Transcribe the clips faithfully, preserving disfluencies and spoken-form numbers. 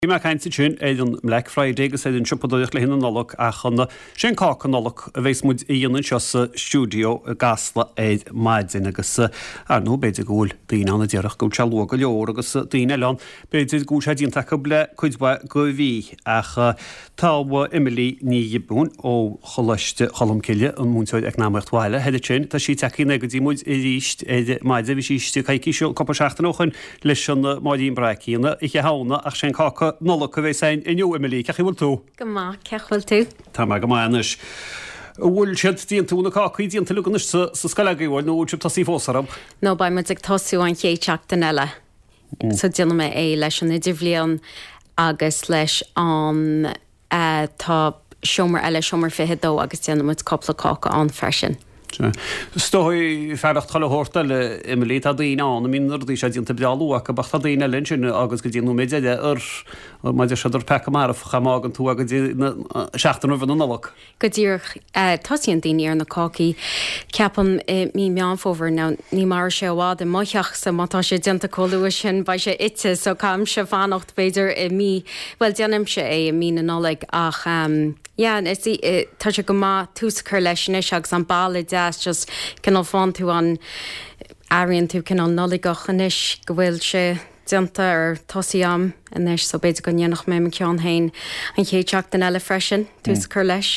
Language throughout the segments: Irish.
Bhí caiinte sin é an Black Friday agus é an sipadúach le hin an nolog a chuna sin cá an nolog a bheits muid íonan seo sa stúdio gasla éid maidin agus ar nó beidir gúil daoine anna dearach go tealú go leor agus daoine leán beidir gúil sé dínta go ble chuidba go bhí ach táha Emily ní bún ó cholaiste cholamciile an múnteid ag námacht bhile heidir sin tá sí teí na go dtí muid i ríist maidide bhí síiste caiiciisiú coppa seachtainóchain leis an maidín braicína i hána ach sin cá Nolla go bhéh sein inniu Emily, ceach bhfuil tú? Go má, ceach bhfuil tú? Tá me go máis. Bhfuil siad díon túna cáchaí díon luganis sa scoilagaí bhil nó bhúlil tasí fósarab? nó ba muid ag tosú an chéiteach den eile. So déanam mé é leis an idirblion agus leis an tá siomar eile siomar fihedó agus déanam muid coppla cácha an freisin. Stói ferdacht chala hórta le Emily tá daoine an mínar dí sé dínta bealú a go bachta daoine lin sin agus go dtíanú méide ar maidir seidir pecha marh chamágan tú agus seachtain bhan anach. Go dtíoch tasíon daoine ar na cácaí ceapan mí meánfóver ná ní mar sé bhád i maitheach sa mátá sé dinta choú sin ba sé ite so cam se fannacht beidir i mí well déanam se é i mí na noleg ach ja is tá se go má túsa chur leis sin agus an bailile de just cinál fáin tú an airíonn tú cinál noligachan-is go bhfuil sé dianta ar tosaí am inis so beidir go dhéanach mé me ceann hain an chéiteach den eile freisin túsa chur leis.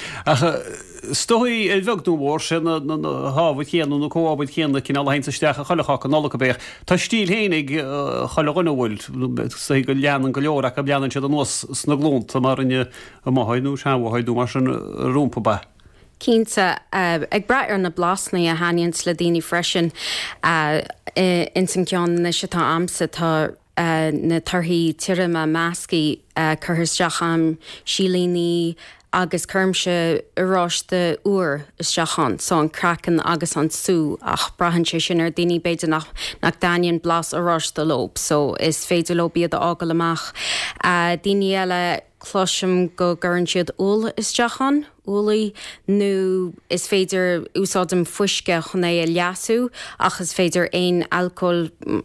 Stói é bhegú mór sin hábhaid chéanú nó cóábhaid chéanna cinál haintaisteach a cholacha an nolacha béh. Tá stíl hénig cholaganna bhfuil sa go leanan go leorach a beanan siad an nuas sna glónta mar inne a maihaidú sehaidú mar sin rúmpa ba. Cínta ag breithar na blasnaí a haíonn le daoine freisin in san ceanna se tá amsa tá na tarthaí tíirima meascaí chuthirteach am sílíní agus chuirmse aráiste uair isteachán so an crackan agus an sú ach brahann sé sin ar daoine beidir nach nach daíonn blas aráiste lob so is féidir lobiad ágal amach daoine eile cloisiom go gurn siad úl isteachán úlaí nó is féidir úsáidm fuisce chun é a leasú ach is féidir aon alcohol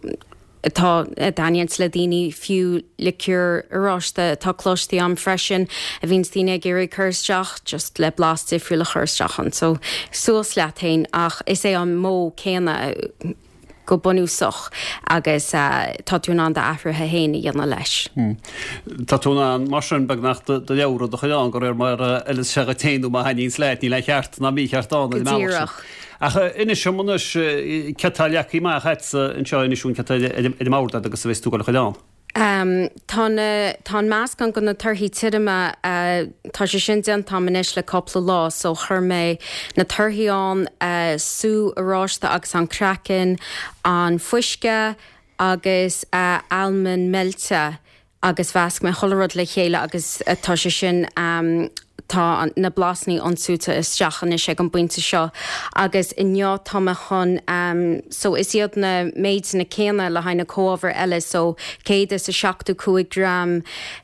tá daíonn le daoine fiú licúr aráiste tá cloistí am freisin a bhín daoine géirí chuirteach just le blasta fiú le chuirteachan so suas letain ach is é an mó céanna go bunúsach agus táúna an de afrathe héna dhéanana leis. Táúna an mar sin bag nach de leabhra do chuán go ar mar eile se a téanú a haín sleit ní le cheart na mí cheartána Díreach. Ach inis sem munas cetáleachí má het an seo inisún i máda agus sa bhéú go le chuán. Um, tá meas gan go na tarthaí tíirima uh, tá sé sin déan tá manis le coppla lá so chur mé na tarthaíán uh, sú aráiste agus an crackan an fuisce agus uh, almond melte agus bheasc me cholarad le chéile agus uh, tá sé sin um, tá na blasnaí ansúta is teachan is ag an buinte seo agus inneo tá chun um, so is iad na méid na céanna le haina cóhar eile so céad is a seachtú cúig gram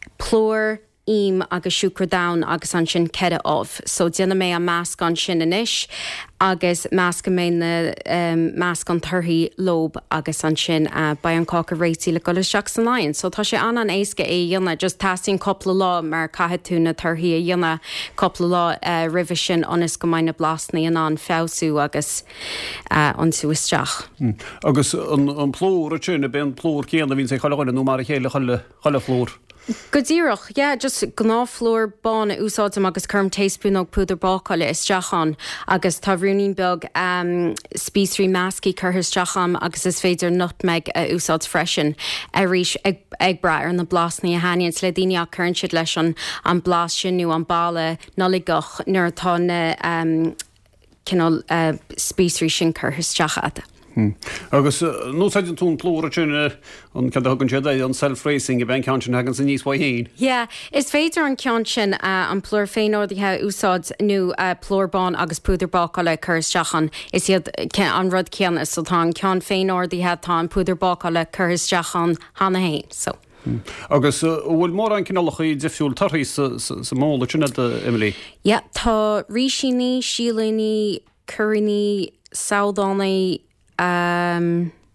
plór im agus siúcra dam agus an sin cead of so déanana mé a measc an sin inis agus measc mé na um, measc an tarthaí lob agus an sin uh, ba an cácha réití le go seach san láin so tá sé an an éasca é dhéanana just tasín coppla lá mar caithe tú na tarthaí a dhéanana coppla lá uh, rih sin onas go mbeidh na blasnaí an an fésú agus uh, an sú isteach. Mm. Agus an, an plór a tún a ben plór céanna vín sé choáile nó mar a chéile choile flór. Go díreach, yeah, just gnáflór bán úsáidm agus chum téispún og púdar bácaile isteachán agus tá rúnín beag um, spísrí meascaí chuthirteacham agus is féidir nutmeg a úsáid freisin a ríis ag, ag breithar na blasnaí a haíonn le daoine a churn siad leis an an blas sin nó an baile noligach nuair atá na um, cinál uh, spísrí sin chuthirteachad. Hmm. Agus nó an tún plóra túna an ce hagann siad an self-racing i ben cean sin hagann san níos bhaín. Yeah, is féidir an cean sin uh, an plór féinordíthe úsáid nó uh, plórbán agus púdarbácaile chuirteachan is iad an rud ceanna so tá an cean féinordíthe tá an púdarbácaile chuirteachan hána hain so. Hmm. Agus bhfuil mór an cinálach í difriúil tarthaí sa móla sinna Emily? Yeah, tá ríisiní, sílaní, curriní, saudánaí Um,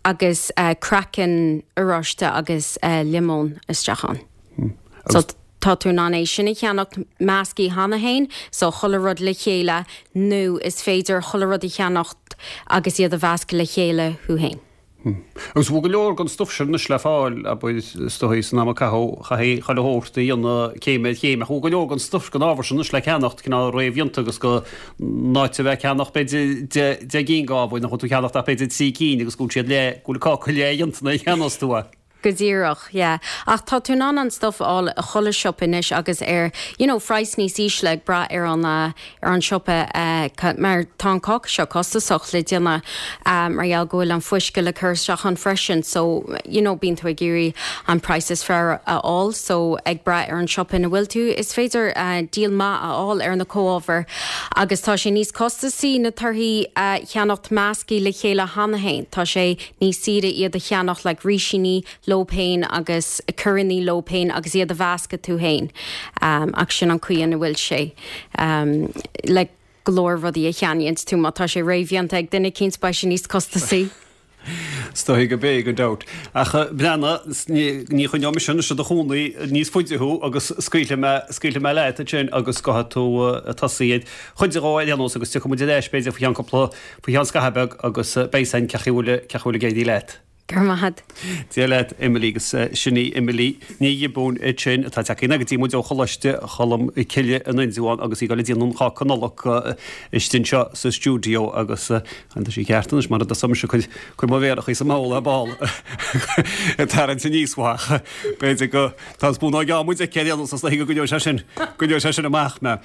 agus uh, crackan aráiste agus uh, limón isteachán. Hmm. So, tá tú ná é sinna cheannacht meascí hana hain, so cholarrod le chéile nó is féidir cholarrod i cheannacht agus iad a bhasca le chéile thu hain. Agus bhú go leor gan stufse na le fáil a buid stoí san am chaí chaóirta íonna céime chéime chu go leor gan stuf gan ábhar san le ceannacht cinná réomhionanta agus go náite bheith ceannach be de gén gábhaid nach chu tú ceannacht a beidir sí cíine agus gúil siad le gúla cá chu léionanta cheanastúa. Godíireach, yeah. Ach tá tú ná an stuff all a chola shop inis agus ar, you know, fries ní sísleg bra ar an uh, ar an shoppe uh, mar tá coc seo costa soch le dianna um, mar eall goil an fuisce le chur seach an freisin, so, you know, bín tú a géirí an prices fair a all, so ag bra ar an shoppe na bhfuil tú is féidir uh, díal ma a all ar na co-over agus tá sé níos costa sí na tarthaí uh, cheannacht meascí le chéile hana hain, tá sé níos siad iad a cheannacht le like, ríisiní low pain agus currently low pain agus iad a bhasca tú hain um, ach sin an cuian bhfuil sé um, le glór rudí a cheaniant tú má tá sé réimhíonanta ag duine cinn spéisi níos costa sí. Stoí go bé go dat. Acha brena ní chun neam sinna se do chúnaí níos fuideú agus scuile me leit a sin agus scotha tú a tasíiad. Chuidirráil anós agus tu mu leis béidir faoan coppla faoan scahebeg agus béisain ceúla ceúla géadí leit. Gurmahad. Tí leit Emily agus sinní Emily ní bún sin tá teachna go tíú de choiste chalam ciile an inúáin agus í gal díanún cha canolach istinse sa stúdio agus an sí ceartanas mar a sam chuid chu má bhéach í sa mála ball tar an sin níoshacha. Béidir go tá búna gamuid a ceanú sa le go go sin go sin amach me.